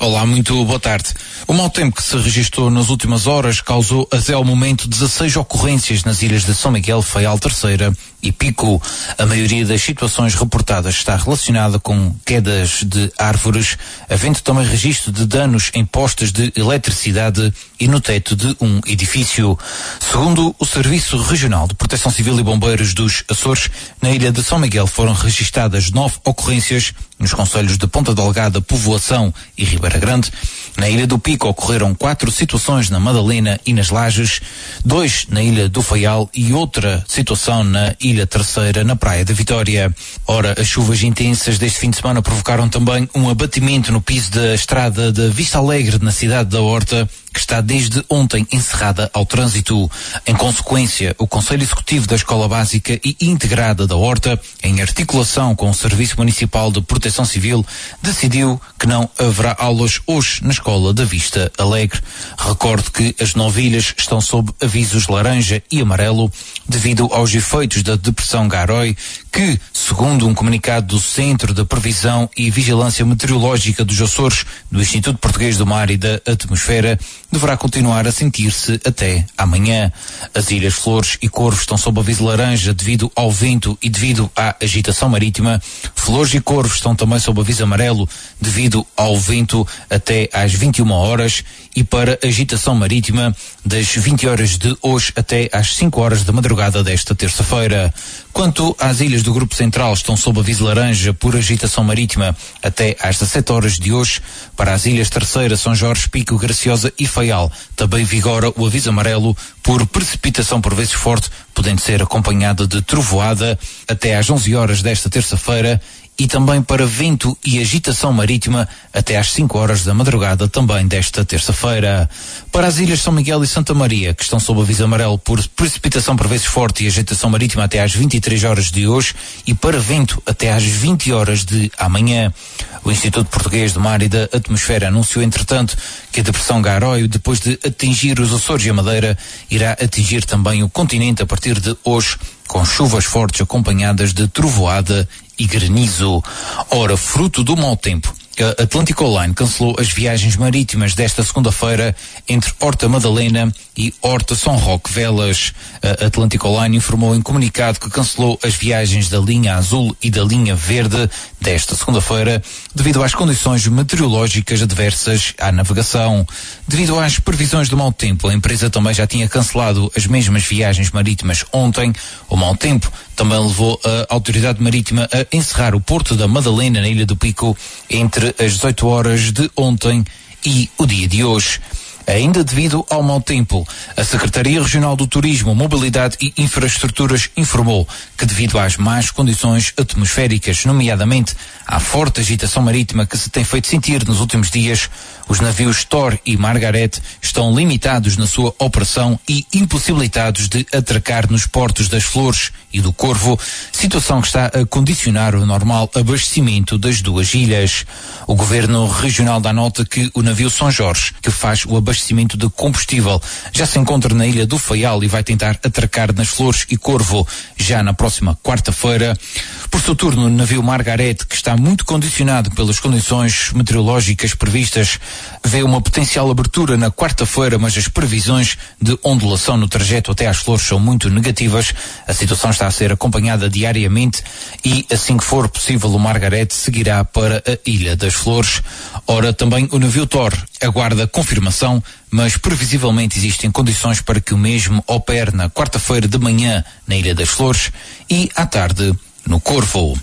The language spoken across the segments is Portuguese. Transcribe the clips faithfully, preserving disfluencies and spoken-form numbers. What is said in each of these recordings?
Olá, muito boa tarde. O mau tempo que se registrou nas últimas horas causou até ao momento dezasseis ocorrências nas ilhas de São Miguel, Faial Terceira e Pico. A maioria das situações reportadas está relacionada com quedas de árvores, havendo também registro de danos em postes de eletricidade e no teto de um edifício. Segundo o Serviço Regional de Proteção Civil e Bombeiros dos Açores, na ilha de São Miguel foram registadas nove ocorrências nos concelhos de Ponta Delgada, Povoação e Ribeira Grande. Na Ilha do Pico ocorreram quatro situações na Madalena e nas Lajes, dois na Ilha do Faial e outra situação na Ilha Terceira, na Praia da Vitória. Ora, as chuvas intensas deste fim de semana provocaram também um abatimento no piso da estrada de Vista Alegre, na cidade da Horta, que está desde ontem encerrada ao trânsito. Em consequência, o Conselho Executivo da Escola Básica e Integrada da Horta, em articulação com o Serviço Municipal de Proteção Civil, decidiu que não haverá aulas hoje na Escola da Vista Alegre. Recordo que as nove ilhas estão sob avisos laranja e amarelo devido aos efeitos da depressão Garoy, que, segundo um comunicado do Centro de Previsão e Vigilância Meteorológica dos Açores, do Instituto Português do Mar e da Atmosfera, deverá continuar a sentir-se até amanhã. As Ilhas Flores e Corvos estão sob aviso laranja devido ao vento e devido à agitação marítima. Flores e Corvos estão também sob aviso amarelo devido ao vento até às vinte e uma horas e para agitação marítima das vinte horas de hoje até às cinco horas da madrugada desta terça-feira. Quanto às ilhas do Grupo Central, estão sob aviso laranja por agitação marítima até às dezessete horas de hoje. Para as Ilhas Terceira, São Jorge, Pico, Graciosa e Faial, também vigora o aviso amarelo por precipitação por vezes forte, podendo ser acompanhada de trovoada até às onze horas desta terça-feira, e também para vento e agitação marítima até às cinco horas da madrugada também desta terça-feira. Para as Ilhas São Miguel e Santa Maria, que estão sob aviso amarelo por precipitação por vezes forte e agitação marítima até às vinte e três horas de hoje e para vento até às vinte horas de amanhã. O Instituto Português do Mar e da Atmosfera anunciou, entretanto, que a depressão Garoy, depois de atingir os Açores e a Madeira, irá atingir também o continente a partir de hoje, com chuvas fortes acompanhadas de trovoada e granizo. Ora, fruto do mau tempo, a Atlantic Line cancelou as viagens marítimas desta segunda-feira entre Horta Madalena e Horta São Roque Velas. A Atlantic Line informou em comunicado que cancelou as viagens da linha azul e da linha verde desta segunda-feira devido às condições meteorológicas adversas à navegação. Devido às previsões do mau tempo, a empresa também já tinha cancelado as mesmas viagens marítimas ontem. O mau tempo também levou a autoridade marítima a encerrar o Porto da Madalena, na Ilha do Pico, entre as dezoito horas de ontem e o dia de hoje. Ainda devido ao mau tempo, a Secretaria Regional do Turismo, Mobilidade e Infraestruturas informou que, devido às más condições atmosféricas, nomeadamente à forte agitação marítima que se tem feito sentir nos últimos dias, os navios Thor e Margaret estão limitados na sua operação e impossibilitados de atracar nos portos das Flores e do Corvo, situação que está a condicionar o normal abastecimento das duas ilhas. O Governo Regional dá nota que o navio São Jorge, que faz o abastecimento de combustível, já se encontra na Ilha do Faial e vai tentar atracar nas Flores e Corvo já na próxima quarta-feira. Por seu turno, o navio Margaret, que está muito condicionado pelas condições meteorológicas previstas, vê uma potencial abertura na quarta-feira, mas as previsões de ondulação no trajeto até às Flores são muito negativas. A situação está a ser acompanhada diariamente e, assim que for possível, o Margaret seguirá para a Ilha das Flores. Ora, também o navio Thor aguarda confirmação, mas previsivelmente existem condições para que o mesmo opere na quarta-feira de manhã na Ilha das Flores e à tarde no Corvo.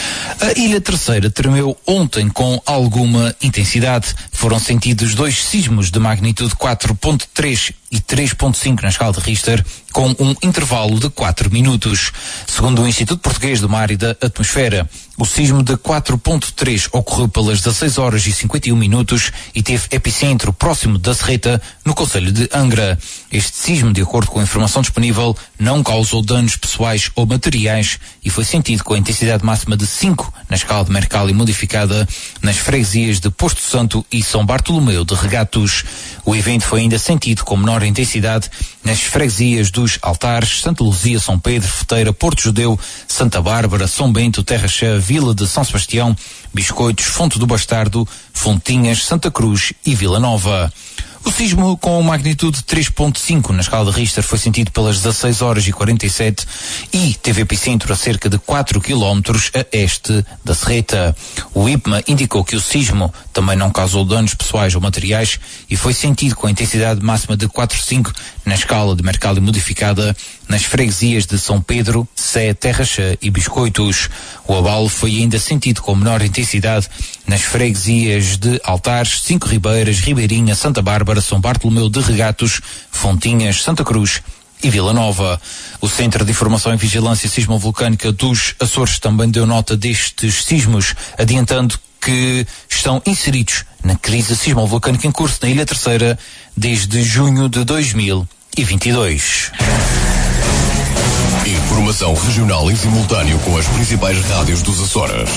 A Ilha Terceira tremeu ontem com alguma intensidade. Foram sentidos dois sismos de magnitude quatro ponto três e três ponto cinco na escala de Richter, com um intervalo de quatro minutos. Segundo o Instituto Português do Mar e da Atmosfera, o sismo de quatro ponto três ocorreu pelas dezasseis horas e cinquenta e um minutos e teve epicentro próximo da Serreta, no concelho de Angra. Este sismo, de acordo com a informação disponível, não causou danos pessoais ou materiais e foi sentido com a intensidade máxima máxima de cinco na escala de Mercalli modificada nas freguesias de Posto Santo e São Bartolomeu de Regatos. O evento foi ainda sentido com menor intensidade nas freguesias dos Altares, Santa Luzia, São Pedro, Feteira, Porto Judeu, Santa Bárbara, São Bento, Terra Chã, Vila de São Sebastião, Biscoitos, Fonte do Bastardo, Fontinhas, Santa Cruz e Vila Nova. O sismo com magnitude três ponto cinco na escala de Richter foi sentido pelas dezasseis horas e quarenta e sete e teve epicentro a cerca de quatro quilómetros a este da Serreta. O I P M A indicou que o sismo também não causou danos pessoais ou materiais e foi sentido com a intensidade máxima de quatro vírgula cinco na escala de Mercalli modificada nas freguesias de São Pedro, Sé, Terra Chã e Biscoitos. O abalo foi ainda sentido com menor intensidade nas freguesias de Altares, Cinco Ribeiras, Ribeirinha, Santa Bárbara, São Bartolomeu de Regatos, Fontinhas, Santa Cruz e Vila Nova. O Centro de Informação e Vigilância Sismovolcânica dos Açores também deu nota destes sismos, adiantando que estão inseridos na crise sismovolcânica em curso na Ilha Terceira desde junho de dois mil e vinte e dois. Informação regional em simultâneo com as principais rádios dos Açores.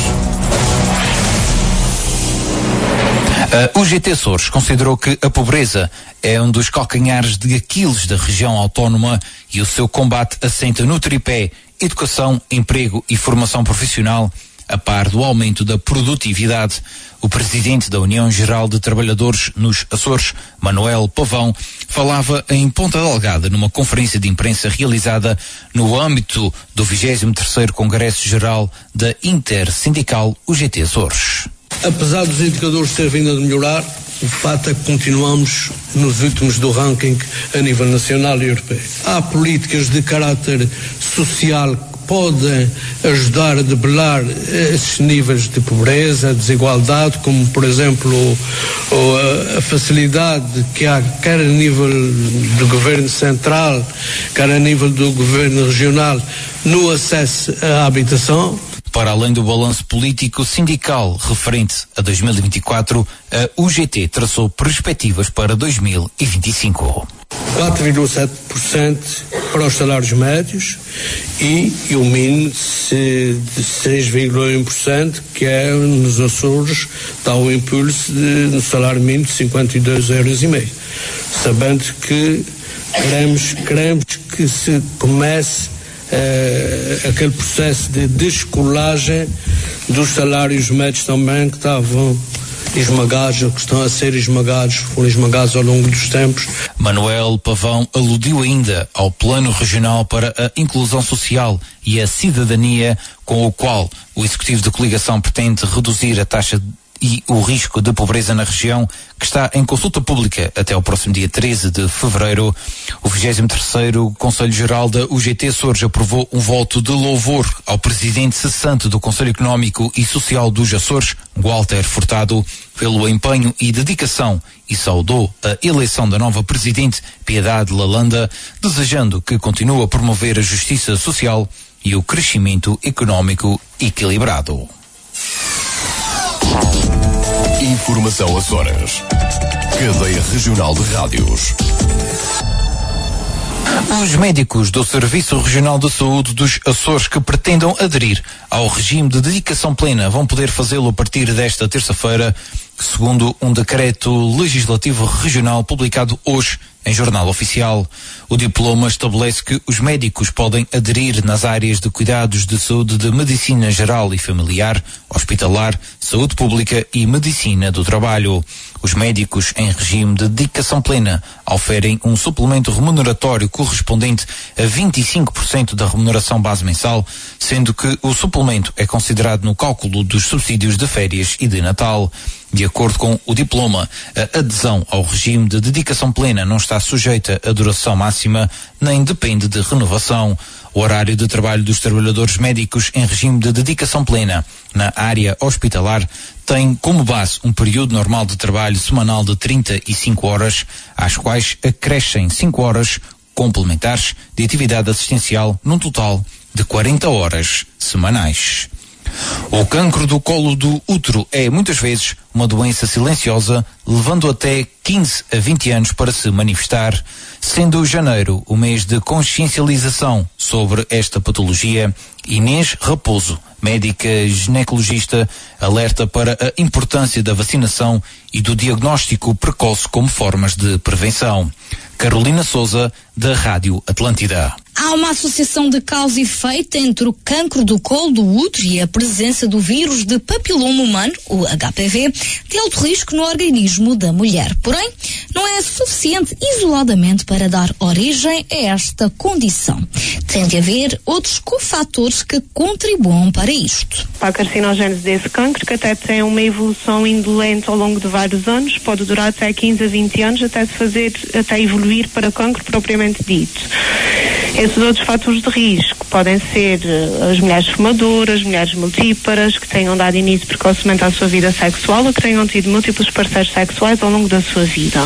A U G T Açores considerou que a pobreza é um dos calcanhares de Aquiles da região autónoma e o seu combate assenta no tripé educação, emprego e formação profissional, a par do aumento da produtividade. O presidente da União Geral de Trabalhadores nos Açores, Manuel Pavão, falava em Ponta Delgada numa conferência de imprensa realizada no âmbito do vigésimo terceiro Congresso Geral da Intersindical U G T Açores. Apesar dos indicadores terem vindo a melhorar, o fato é que continuamos nos últimos do ranking a nível nacional e europeu. Há políticas de caráter social que podem ajudar a debelar esses níveis de pobreza, desigualdade, como por exemplo a facilidade que há quer a nível do governo central, quer a nível do governo regional no acesso à habitação. Para além do balanço político sindical referente a dois mil e vinte e quatro, a U G T traçou perspectivas para dois mil e vinte e cinco. quatro vírgula sete por cento para os salários médios e, e o mínimo de seis vírgula um por cento, que é nos Açores, dá o impulso de, no salário mínimo de cinquenta e dois euros e meio. Sabendo que queremos, queremos que se comece Uh, aquele processo de descolagem dos salários médios também que estavam esmagados, ou que estão a ser esmagados, foram esmagados ao longo dos tempos. Manuel Pavão aludiu ainda ao Plano Regional para a Inclusão Social e a Cidadania, com o qual o Executivo de Coligação pretende reduzir a taxa e o risco de pobreza na região, que está em consulta pública até ao próximo dia treze de fevereiro. O vigésimo terceiro Conselho Geral da U G T Açores aprovou um voto de louvor ao presidente cessante do Conselho Económico e Social dos Açores, Walter Furtado, pelo empenho e dedicação, e saudou a eleição da nova presidente, Piedade Lalanda, desejando que continue a promover a justiça social e o crescimento económico equilibrado. Informação Açores. Cadeia Regional de Rádios. Os médicos do Serviço Regional de Saúde dos Açores que pretendam aderir ao regime de dedicação plena vão poder fazê-lo a partir desta terça-feira, segundo um decreto legislativo regional publicado hoje em Jornal Oficial. O diploma estabelece que os médicos podem aderir nas áreas de cuidados de saúde de medicina geral e familiar, hospitalar, saúde pública e medicina do trabalho. Os médicos em regime de dedicação plena oferem um suplemento remuneratório correspondente a vinte e cinco por cento da remuneração base mensal, sendo que o suplemento é considerado no cálculo dos subsídios de férias e de Natal. De acordo com o diploma, a adesão ao regime de dedicação plena não está sujeita à duração máxima, nem depende de renovação. O horário de trabalho dos trabalhadores médicos em regime de dedicação plena na área hospitalar tem como base um período normal de trabalho semanal de trinta e cinco horas, às quais acrescem cinco horas complementares de atividade assistencial, num total de quarenta horas semanais. O cancro do colo do útero é muitas vezes uma doença silenciosa, levando até quinze a vinte anos para se manifestar, sendo janeiro o mês de consciencialização sobre esta patologia. Inês Raposo, médica ginecologista, alerta para a importância da vacinação e do diagnóstico precoce como formas de prevenção. Carolina Souza, da Rádio Atlântida. Há uma associação de causa e efeito entre o cancro do colo do útero e a presença do vírus de papiloma humano, o H P V, de alto risco no organismo da mulher. Porém, não é suficiente isoladamente para dar origem a esta condição. Tem de haver outros cofatores que contribuam para isto. A carcinogênese desse cancro, que até tem uma evolução indolente ao longo de vários anos, pode durar até quinze a vinte anos, até se fazer, até evoluir para cancro propriamente dito. Esses outros fatores de risco podem ser as mulheres fumadoras, mulheres multíparas, que tenham dado início precocemente à sua vida sexual ou que tenham tido múltiplos parceiros sexuais ao longo da sua vida.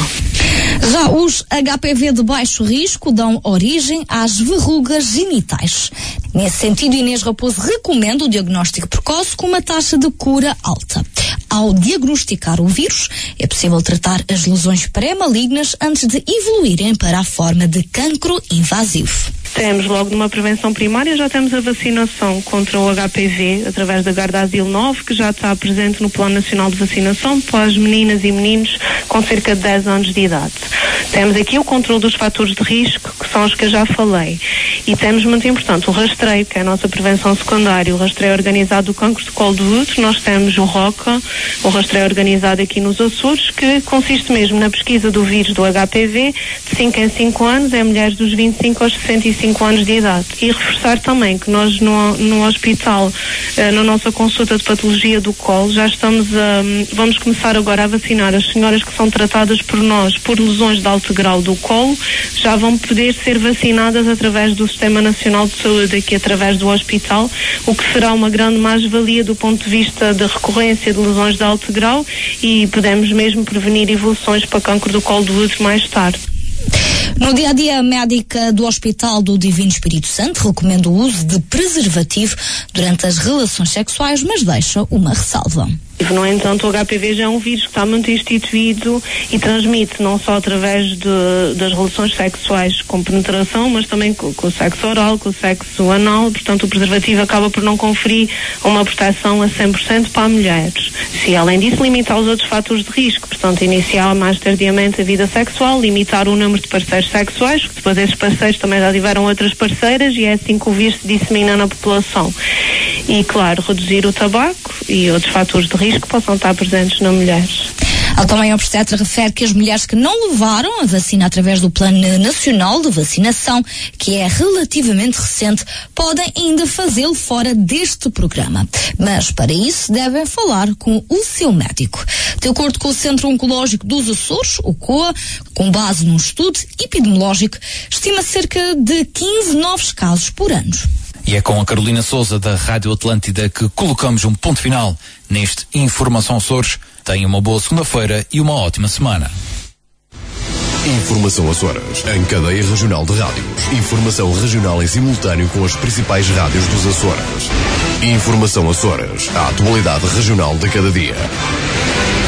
Já os H P V de baixo risco dão origem às verrugas genitais. Nesse sentido, Inês Raposo recomenda o diagnóstico precoce com uma taxa de cura alta. Ao diagnosticar o vírus, é possível tratar as lesões pré-malignas antes de evoluírem para a forma de cancro invasivo. Temos logo numa prevenção primária, já temos a vacinação contra o H P V através da Gardasil nove, que já está presente no Plano Nacional de Vacinação para as meninas e meninos com cerca de dez anos de idade. Temos aqui o controle dos fatores de risco, que são os que eu já falei. E temos, muito importante, o rastreio, que é a nossa prevenção secundária, o rastreio organizado do cancro de colo do útero. Nós temos o ROCA, o rastreio organizado aqui nos Açores, que consiste mesmo na pesquisa do vírus do H P V de cinco em cinco anos, em mulheres dos vinte e cinco aos sessenta e cinco anos de idade. E reforçar também que nós no, no hospital, eh, na nossa consulta de patologia do colo, já estamos a, vamos começar agora a vacinar as senhoras que são tratadas por nós por lesões de alto grau do colo, já vão poder ser vacinadas através do Sistema Nacional de Saúde, aqui através do hospital, o que será uma grande mais-valia do ponto de vista da recorrência de lesões de alto grau e podemos mesmo prevenir evoluções para cancro do colo do útero mais tarde. No dia-a-dia, a médica do Hospital do Divino Espírito Santo recomenda o uso de preservativo durante as relações sexuais, mas deixa uma ressalva. No entanto, o H P V já é um vírus que está muito instituído e transmite não só através de, das relações sexuais com penetração, mas também com, com o sexo oral, com o sexo anal. Portanto, o preservativo acaba por não conferir uma proteção a cem por cento para a mulher. Se, além disso, limitar os outros fatores de risco, portanto, iniciar mais tardiamente a vida sexual, limitar o número de parceiros sexuais, porque depois esses parceiros também já tiveram outras parceiras e é assim que o vírus se dissemina na população. E, claro, reduzir o tabaco e outros fatores de risco que possam estar presentes na mulher. A também obstetra refere que as mulheres que não levaram a vacina através do Plano Nacional de Vacinação, que é relativamente recente, podem ainda fazê-lo fora deste programa. Mas para isso devem falar com o seu médico. De acordo com o Centro Oncológico dos Açores, o C O A, com base num estudo epidemiológico, estima cerca de quinze novos casos por ano. E é com a Carolina Souza, da Rádio Atlântida, que colocamos um ponto final neste Informação Açores. Tenha uma boa segunda-feira e uma ótima semana. Informação Açores, em cadeia regional de rádios. Informação regional em simultâneo com as principais rádios dos Açores. Informação Açores, a atualidade regional de cada dia.